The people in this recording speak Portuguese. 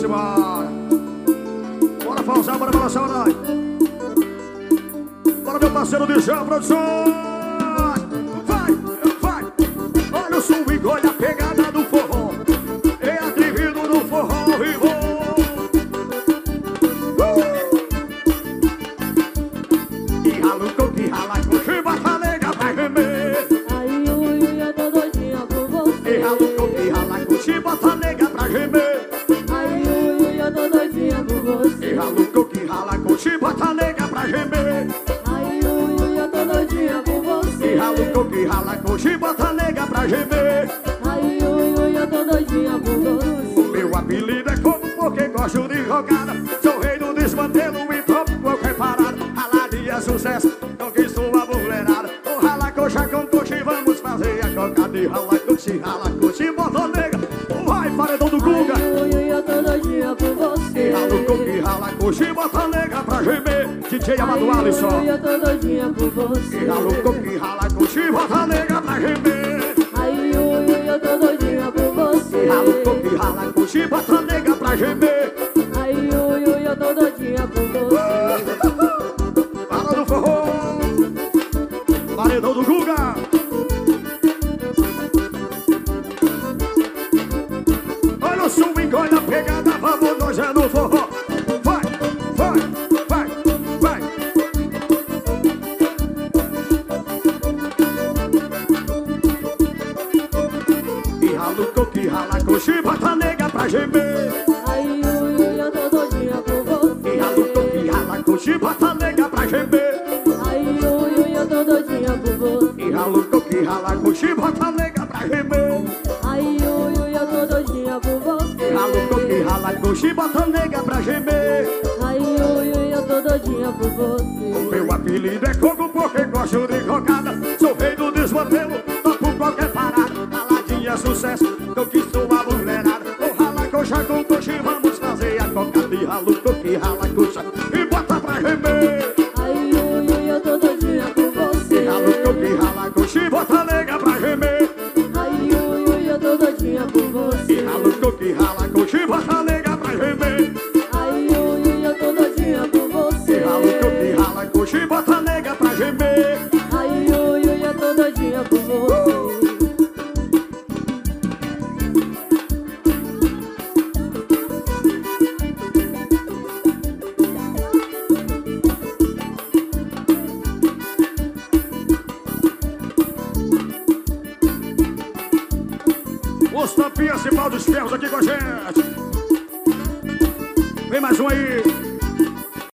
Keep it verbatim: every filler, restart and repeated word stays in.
embora. Bora pausar, bora balançar o nós. Bora, meu parceiro de chão, produção. Vai, vai. Olha o som e olha a pegada do forró. É atrevido no forró e vou. Uh! E ralo com que rala com chibata nega vai gemer. Ai, ui, ui, eu tô doidinha por você. E ralo com que rala com chibata nega pra gemer. Ai, ui, ui, eu tô doidinha por você. E ralo com que rala com chibata nega pra gemer. Ai, ui, ui, eu tô doidinha por você. E ralo com que rala com chibata nega pra gemer. Ai, ui, ui, eu tô doidinha por você. O meu apelido é como porque gosto de rocada. Sou rei do desmantelo e topo qualquer parada. Raladinha é sucesso, conquistou a mulherada. O rala coxa com coxa, vamos fazer a cocada. E rala coxa, rala coxa, bota nega. Vai, paredão do Guga. Ai, ui, ui, eu tô doidinha por você. E rala coxa, rala coxa, bota nega pra gemer. D J Amado Ai, Alisson. ui, eu tô doidinha por você. E rala coxa, rala coxa, bota nega pra gemer. Ai, ui, ui, eu tô doidinha por você. Rala coxa, rala coxa, bota nega pra gemer. Ai, ui, ui, eu tô doidinha por você. Fala do forró, paredão do Guga. Olha o som, engole a pegada, vamos nós é no forró. Vai, vai, vai, vai. E rala o coco, e rala com chibata nega pra gemer. Ai, ui, ui, eu tô doidinha por você. E rala o coco, e rala com chibata nega pra gemer. Ai, ui, ui, eu tô doidinha por você. E rala o coco, e rala com chibata nega pra gemer. Ai, ui, ui, eu tô doidinha por você. Rala o coco, e rala com chibata nega pra gemer. Ai, ui, ui, eu tô doidinha por você. Meu apelido é Coco porque gosto de cocada. Sou rei do desmantelo, topo qualquer parada. Raladinha é sucesso, conquistou a mulherada. O rala coxa com coxa e vamos fazer a cocada. E rala o coco, e rala coxa e bota pra gemer. Ai, ui, ui, eu tô doidinha por você. E rala o coco, e rala coxa e bota nega pra gemer. Ai, ui, ui, eu tô doidinha por você. E rala o coco, e rala coxa e bota nega pra gemer. Ai, ui, ui, eu tô doidinha por você. E rala o coco, e rala coxa e bota nega pra gemer. Ai, ui, ui, eu tô doidinha por você. Os tampinhas e pau dos ferros aqui com a gente. Vem mais um aí.